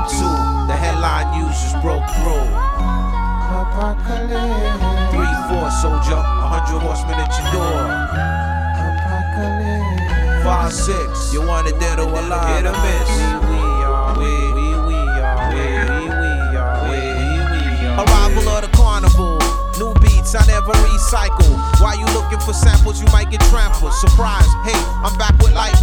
2, the headline users broke through. 3-4 soldier, 100 horsemen at your door. 5-6, you want it dead or alive? Hit or miss. Arrival of the carnival. New beats, I never recycle. While you looking for samples, you might get trampled. Surprise, hey, I'm back with like